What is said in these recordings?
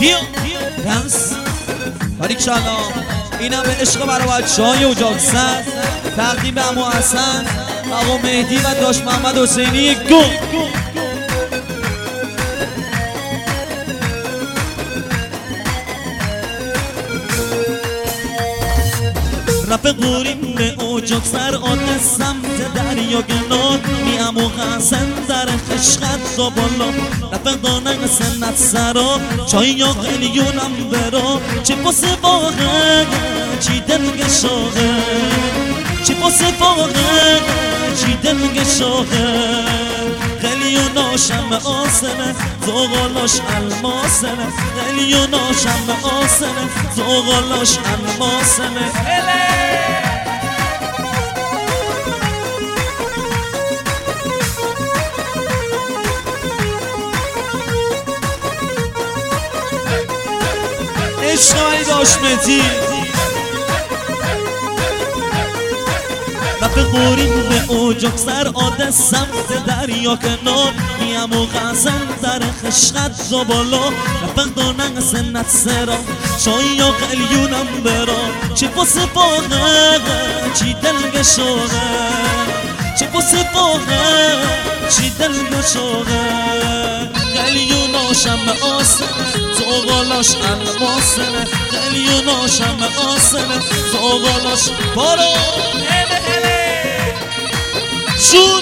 بیا دنس باریکشالا. اینم به عشق برای بچه‌های اجاق‌سر، تقدیم به عمو حسن، آقا مهدی و داش محمد حسینی. گو رفقوریم به اجاق‌سر آده سمت دریا گنار، می عمو حسن در خشقت را بالا. رفق دانه سنت سرا چای یا قلیونم برا، چه پس واقع چی دلگ شاقه، چه پس واقع چی دلگ شاقه. قلیوناشم آسنه زغالاش الماسنه، قلیوناشم آسنه زغالاش الماسنه. عشق منی داش مهدی. رفقوریم به اجاق‌سر آده سمت دریا کنار، می عمو حسن در خشقت را بالا. رفق دانه سنت سرا چای یا قلیونم برا، چه پس واقع چی دلگ شاقه، چه پس واقع چی دلگ شاقه. قلیوناشم آسنه زغالاش الماسنه، قلیوناشم آسنه زغالاش. بارو شون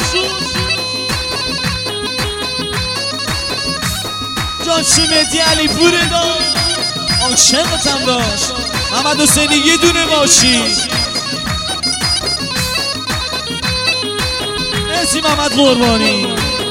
جاش مهدی علی پوره دار عاشقتم داشت. محمد حسینی یه دونه باشی. مرسی محمد قربانی.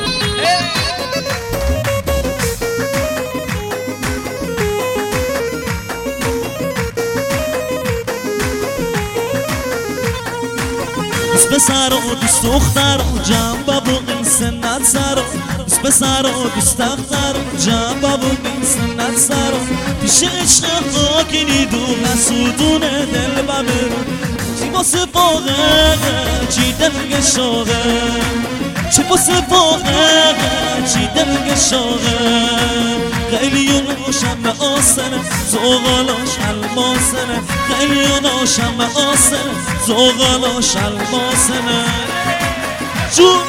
دوست پسر و دوست دختر جمع بابو این سنت سر، دوست پسر و دوست دختر جمع بابو این سنت سر. پیش عشق خاکی دو مسودونه دل ببرو، چی باسه واقع چی دلگ شاقه، چی باسه واقع چی دلگ شاقه. قلیوناشم آسنه زغالاش الماسنه، قلیوناشم آسنه زغالاش الماسنه. جون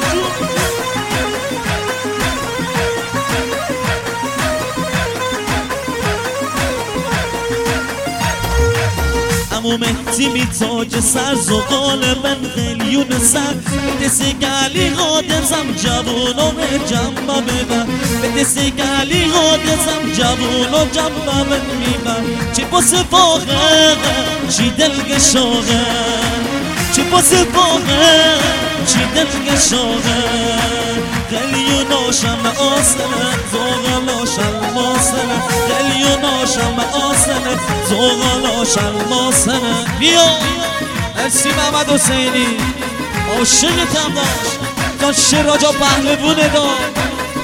عمو مهدی می تاج سر زغال من قلیون سر، به دست گلی قادرزم جوونم جنبا ببر، به دست گلی قادرزم جوونم جنبا ببر. چی پس واقع چی دلگ شاقه، چی پس واقع چی دلگ شاقه. قلیوناشم آسنه زغالاش الماسنه، قلیوناشم آسنه زغالاش الماسنه. بیا مرسی محمد حسینی عاشقتم داشت. داشت راجا پهلوونه دار.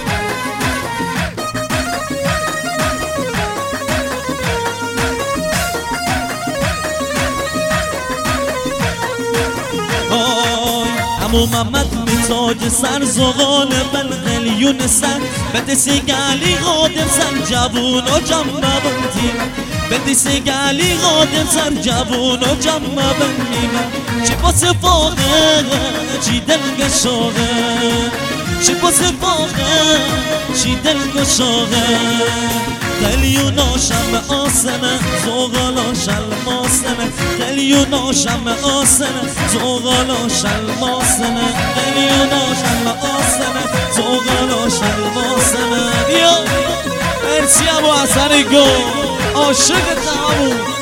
عمو محمد می تاج سر زغال من قلیون سر، به دست گلی قادر سر جوون و جمع بندیم، به دست گلی قادر سر جوون و جمع بندیم. چی پس واقع چی دلگ شاقه، چی پس واقع چی دلگ شاقه. قلیوناشم آسنه زغالاش الماسنه، قلیوناشم آسنه زغالاش الماسنه، قلیوناشم آسنه زغالاش الماسنه. بیا مرسی ابو حسن گو عاشقتم.